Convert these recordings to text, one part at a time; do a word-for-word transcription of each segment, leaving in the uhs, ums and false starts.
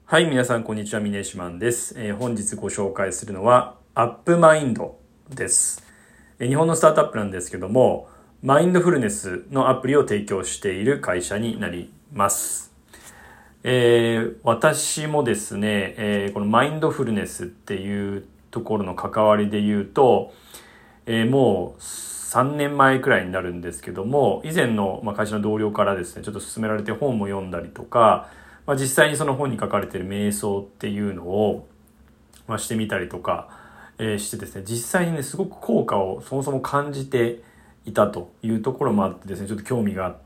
はい、皆さんこんにちは、ミネシマンです。えー本日ご紹介するのはアップマインドです。えー日本のスタートアップなんですけども、マインドフルネスのアプリを提供している会社になります。えー私もですね、えーこのマインドフルネスっていうところの関わりで言うと、えーもうさんねんまえくらいになるんですけども、以前の、まあ、会社の同僚からですね、ちょっと勧められて本も読んだりとか、まあ、実際にその本に書かれている瞑想っていうのを、まあ、してみたりとか、えーしてですね、実際にね、すごく効果をそもそも感じていたというところもあってですね、ちょっと興味があって、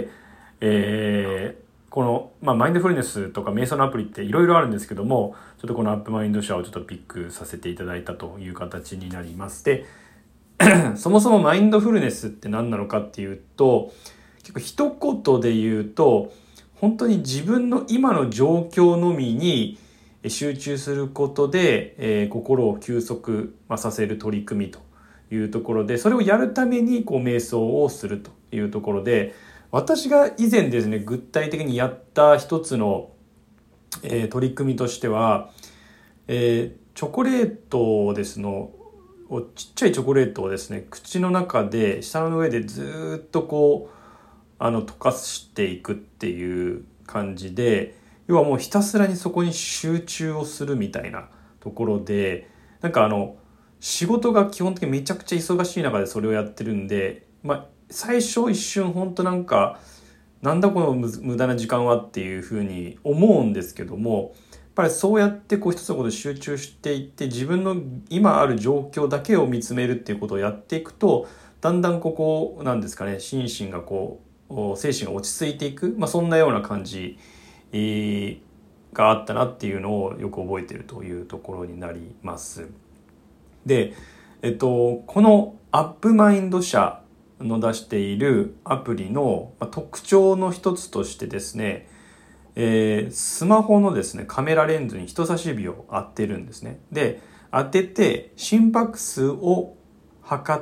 えーこの、まあ、マインドフルネスとか瞑想のアプリっていろいろあるんですけども、ちょっとこのアップマインド社をちょっとピックさせていただいたという形になります。で、そもそもマインドフルネスって何なのかっていうと、結構一言で言うと、本当に自分の今の状況のみに集中することで、えー心を休息、まあ、させる取り組みというところで、それをやるためにこう瞑想をするというところで、私が以前ですね、具体的にやった一つの、えー取り組みとしては、えーチョコレートをですのをちっちゃいチョコレートをですね、口の中で舌の上でずっとこうあの溶かしていくっていう感じで、要はもうひたすらにそこに集中をするみたいなところで、なんかあの仕事が基本的にめちゃくちゃ忙しい中でそれをやってるんで、まあ最初一瞬本当なんかなんだこの無無駄な時間はっていうふうに思うんですけども、やっぱりそうやってこう一つのことに集中していって、自分の今ある状況だけを見つめるっていうことをやっていくと、だんだんここなんですかね、心身がこう精神が落ち着いていく、まあ、そんなような感じ、えーがあったなっていうのをよく覚えているというところになります。で、えっと、このアップマインド社の出しているアプリの特徴の一つとしてですね、えースマホのですね、カメラレンズに人差し指を当てるんですね。で、当てて心拍数を測って、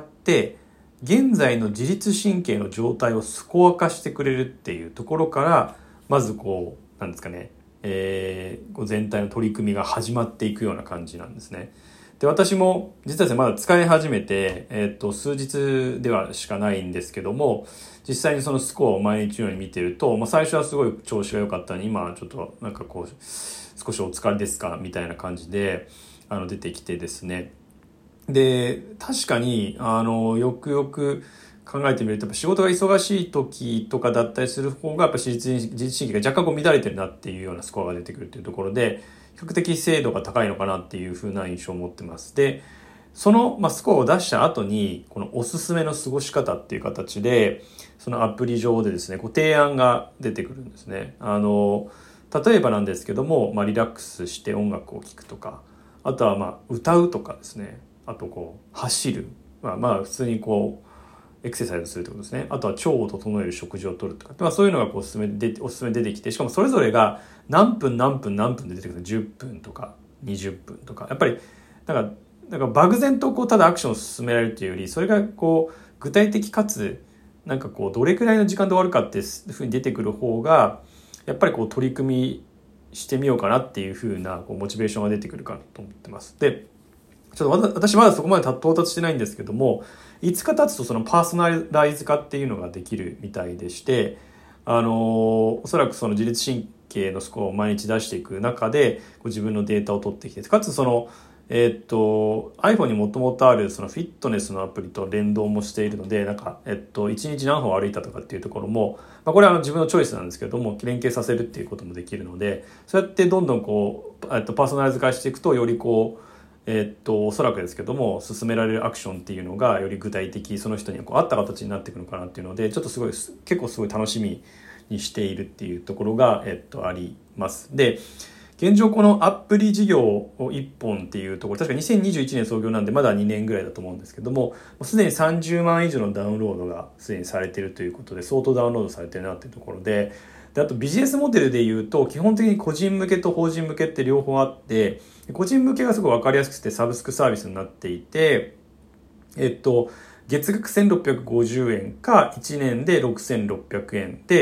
現在の自律神経の状態をスコア化してくれるっていうところから、まずこう、なんですかね、えーこう全体の取り組みが始まっていくような感じなんですね。で、私も実はですね、まだ使い始めて、えっと、数日ではしかないんですけども、実際にそのスコアを毎日のように見てると、まあ、最初はすごい調子が良かったのに、今はちょっとなんかこう、少しお疲れですかみたいな感じで、あの、出てきてですね。で、確かに、あの、よくよく考えてみると、やっぱ仕事が忙しい時とかだったりする方が、やっぱ自律自律神経が若干こう乱れてるなっていうようなスコアが出てくるっていうところで、比較的精度が高いのかなっていう風な印象を持ってます。で、その、まあ、スコアを出した後に、このおすすめの過ごし方っていう形で、そのアプリ上でですね、こう提案が出てくるんですね。あの、例えばなんですけども、まあ、リラックスして音楽を聴くとか、あとはまあ歌うとかですね、あとこう走る、まあまあ普通にこうエクササイズするってことですね。あとは腸を整える食事をとるとか、まあ、そういうのがこうおすすめでおすすめで出てきて、しかもそれぞれが何分何分何分で出てくる、じゅっぷんとかにじゅっぷんとか、やっぱりなんかなんか漠然とこうただアクションを進められるというより、それがこう具体的かつなんかこうどれくらいの時間で終わるかっていうふうに出てくる方が、やっぱりこう取り組みしてみようかなっていう風なこうモチベーションが出てくるかなと思ってます。で、ちょっと私まだそこまで到達してないんですけども、いつか経つとそのパーソナライズ化っていうのができるみたいでして、あのおそらくその自律神経のスコアを毎日出していく中で、こう自分のデータを取ってきて、かつそのえーっと iPhone にもともとあるそのフィットネスのアプリと連動もしているので、なんかえっといちにち何歩歩いたとかっていうところも、まあ、これはあの自分のチョイスなんですけれども、連携させるっていうこともできるので、そうやってどんどんこうえっとパーソナライズ化していくと、よりこうえーっとおそらくですけども進められるアクションっていうのがより具体的、その人にこう合った形になっていくのかなっていうので、ちょっとすごい結構すごい楽しみにしているっていうところが、えっとあります。で、現状このアプリ事業をいっぽんっていうところ、確かにせんにじゅういちねん創業なんでまだにねんぐらいだと思うんですけども、すでにさんじゅうまん以上のダウンロードがすでにされているということで、相当ダウンロードされてるなっていうところで、であとビジネスモデルでいうと、基本的に個人向けと法人向けって両方あって、個人向けがすごい分かりやすくてサブスクサービスになっていて、えっと月額せんろっぴゃくごじゅうえんかいちねんでろくせんろっぴゃくえんで、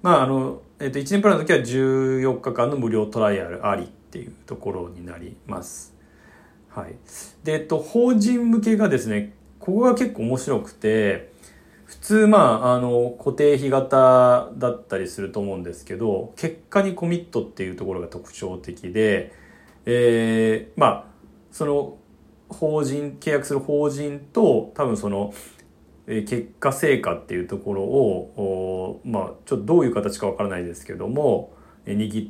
まああの、えっと、いちねんプランの時はじゅうよっかかんの無料トライアルありっていうところになります。はい。で、えっと、法人向けがですね、ここが結構面白くて、普通、まあ、あの、固定費型だったりすると思うんですけど、結果にコミットっていうところが特徴的で、えー、まあ、その、法人、契約する法人と、多分その、えー結果成果っていうところを、おまあ、ちょっとどういう形かわからないですけども、えー握って、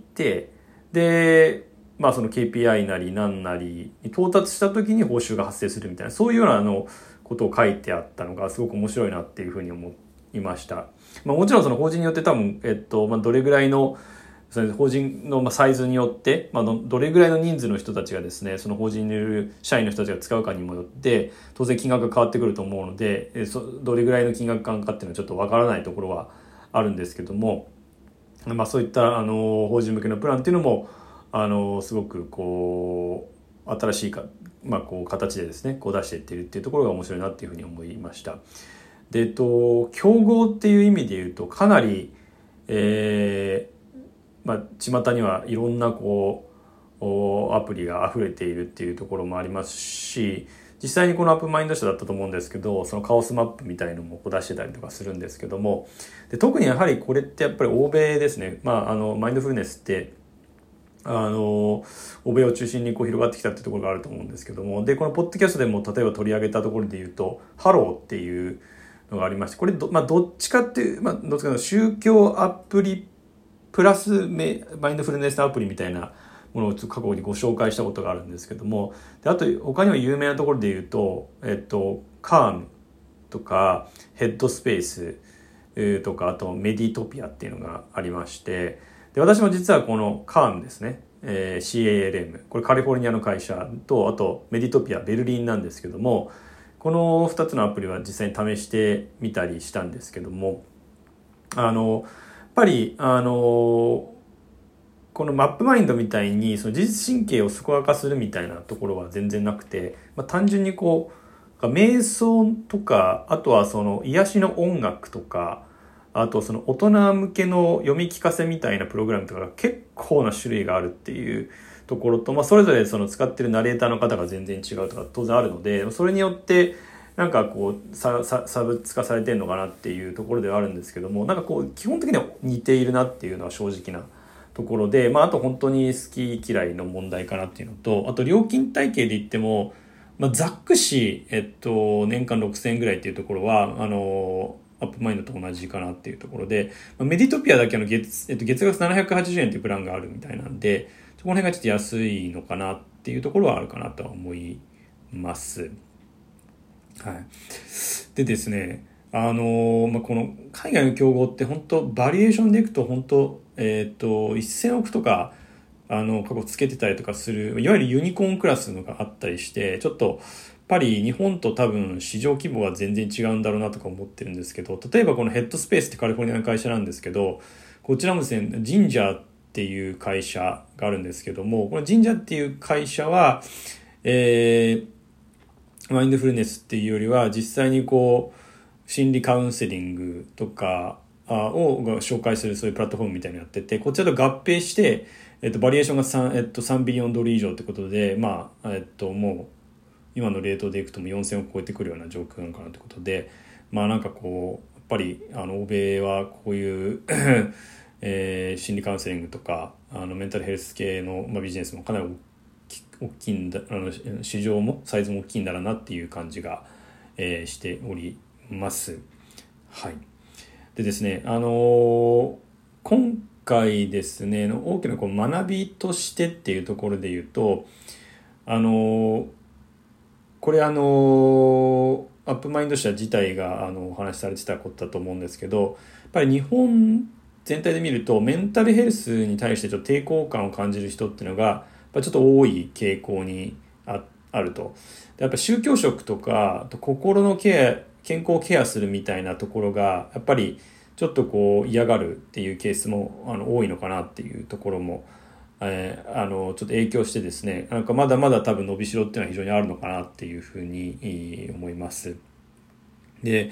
で、まあその ケーピーアイ なり何なりに到達した時に報酬が発生するみたいな、そういうようなあのことを書いてあったのがすごく面白いなっていうふうに思いました。まあもちろんその法人によって多分、えっと、まあどれぐらいの、その法人のサイズによって、まあ、どれぐらいの人数の人たちがですね、その法人にいる社員の人たちが使うかにもよって、当然金額が変わってくると思うので、えそどれぐらいの金額感かっていうのはちょっとわからないところはあるんですけども、まあそういったあの法人向けのプランっていうのも、あのすごくこう新しいか、まあ、こう形でですねこう出していっているっていうところが面白いなっていうふうに思いました。で、えっと、競合っていう意味で言うとかなり、えーまあ、巷にはいろんなこうアプリが溢れているっていうところもありますし、実際にこのアップマインド社だったと思うんですけど、そのカオスマップみたいのもこう出してたりとかするんですけども、で特にやはりこれってやっぱり欧米ですね。まあ、あのマインドフルネスってあの欧米を中心にこう広がってきたっていうところがあると思うんですけども、でこのポッドキャストでも例えば取り上げたところで言うとハローっていうのがありまして、これど,、まあ、どっちかっていう、まあ、どっちかの宗教アプリプラスメマインドフルネスアプリみたいなものを過去にご紹介したことがあるんですけども、であと他にも有名なところで言うと、えっと、カームとかヘッドスペースとか、あとメディトピアっていうのがありまして、で私も実はこのカームですね、えー、シーエーエルエム、これカリフォルニアの会社と、あとメディトピアベルリンなんですけども、このふたつのアプリは実際に試してみたりしたんですけども、あのやっぱりあのこのマップマインドみたいにその自律神経を健やかするみたいなところは全然なくて、まあ、単純にこう瞑想とか、あとはその癒しの音楽とか、あとその大人向けの読み聞かせみたいなプログラムとかが結構な種類があるっていうところと、まあ、それぞれその使ってるナレーターの方が全然違うとか当然あるので、それによってなんかこう差別化されてるのかなっていうところではあるんですけども、なんかこう基本的には似ているなっていうのは正直なところで、まあ、あと本当に好き嫌いの問題かなっていうのと、あと料金体系で言っても、まあ、ざっくし、えっと、年間ろくせんえんぐらいっていうところは、あの、アップマインドと同じかなっていうところで、まあ、メディトピアだけの月、えっと、月額ななひゃくはちじゅうえんっていうプランがあるみたいなんで、この辺がちょっと安いのかなっていうところはあるかなとは思います。はい。でですね、あのまあ、この海外の競合って本当バリエーションでいくと本当、えっと、せんおくとか、あの、過去つけてたりとかする、いわゆるユニコーンクラスのがあったりして、ちょっと、やっぱり日本と多分市場規模は全然違うんだろうなとか思ってるんですけど、例えばこのヘッドスペースってカリフォルニアの会社なんですけど、こちらもですね、ジンジャーっていう会社があるんですけども、このジンジャーっていう会社は、えー、マインドフルネスっていうよりは実際にこう、心理カウンセリングとかを紹介するそういうプラットフォームみたいなのやってて、こちらと合併して、えっと、バリエーションが 3,、えっと、さんビリオンドル以上ってことで、まあ、えっと、もう、今のレートでいくともよんせんおく超えてくるような状況なのかなってことで、まあなんかこう、やっぱり、あの、欧米はこういう、えー、心理カウンセリングとか、あの、メンタルヘルス系の、まあ、ビジネスもかなり大きいんだ、あの、市場もサイズも大きいんだろうなっていう感じが、えー、しております。はい。でですね、あのー、今回ですね、大きなこう学びとしてっていうところで言うと、あのー、これあのー、アップマインド社自体があのお話しされてたことだと思うんですけど、やっぱり日本全体で見るとメンタルヘルスに対してちょっと抵抗感を感じる人っていうのがやっぱちょっと多い傾向に あ, あると。やっぱ宗教色とか心のケア健康ケアするみたいなところがやっぱりちょっとこう嫌がるっていうケースもあの多いのかなっていうところも、えー、あのちょっと影響してですね、なんかまだまだ多分伸びしろっていうのは非常にあるのかなっていうふうに思います。で、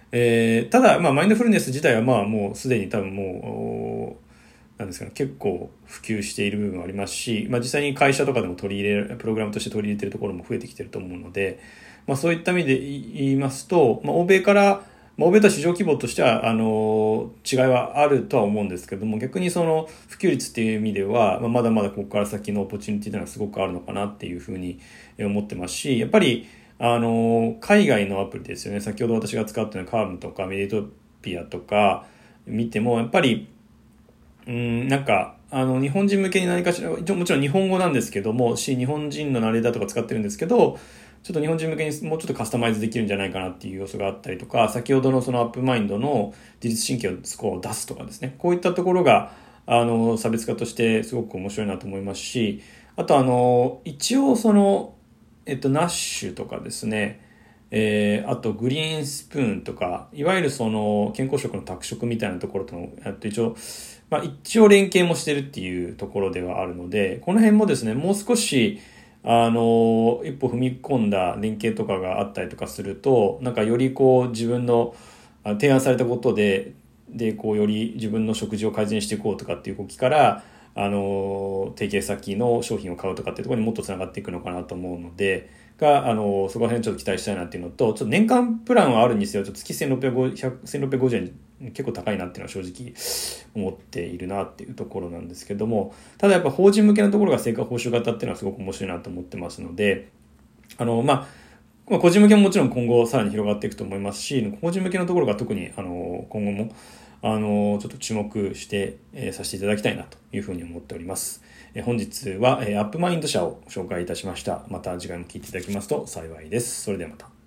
えー、ただ、まあ、マインドフルネス自体はまあもうすでに多分もうなんですかね、結構普及している部分はありますし、まあ、実際に会社とかでも取り入れるプログラムとして取り入れているところも増えてきていると思うので、まあ、そういった意味で言いますと、まあ、欧米から、まあ、欧米とは市場規模としてはあの違いはあるとは思うんですけども、逆にその普及率っていう意味では、まあ、まだまだここから先のオポチュニティというのはすごくあるのかなっていうふうに思ってますし、やっぱりあの海外のアプリですよね。先ほど私が使っているカームとかメディトピアとか見てもやっぱりうん、なんか、あの、日本人向けに何かしら、もちろん日本語なんですけども、し、日本人のナレーターとか使ってるんですけど、ちょっと日本人向けにもうちょっとカスタマイズできるんじゃないかなっていう要素があったりとか、先ほどのそのアップマインドの自律神経のスコアを出すとかですね、こういったところが、あの、差別化としてすごく面白いなと思いますし、あとあの、一応その、えっと、ナッシュとかですね、えー、あとグリーンスプーンとか、いわゆるその健康食の宅食みたいなところとの、えっと一応、まあ一応連携もしてるっていうところではあるので、この辺もですね、もう少し、あの、一歩踏み込んだ連携とかがあったりとかすると、なんかよりこう自分のあ提案されたことで、で、こうより自分の食事を改善していこうとかっていう動きから、あの、提携先の商品を買うとかっていうところにもっとつながっていくのかなと思うので、が、あの、そこら辺ちょっと期待したいなっていうのと、ちょっと年間プランはあるにせよ、ちょっと月せんろっぴゃくごじゅう、せんろっぴゃくごじゅうえん結構高いなっていうのは正直思っているなっていうところなんですけども、ただやっぱ法人向けのところが成果報酬型っていうのはすごく面白いなと思ってますので、あの、まあ、個人向けももちろん今後さらに広がっていくと思いますし、個人向けのところが特に、あの、今後も、あの、ちょっと注目して、えー、させていただきたいなというふうに思っております。えー、本日は、えー、アップマインド社を紹介いたしました。また次回も聞いていただきますと幸いです。それではまた。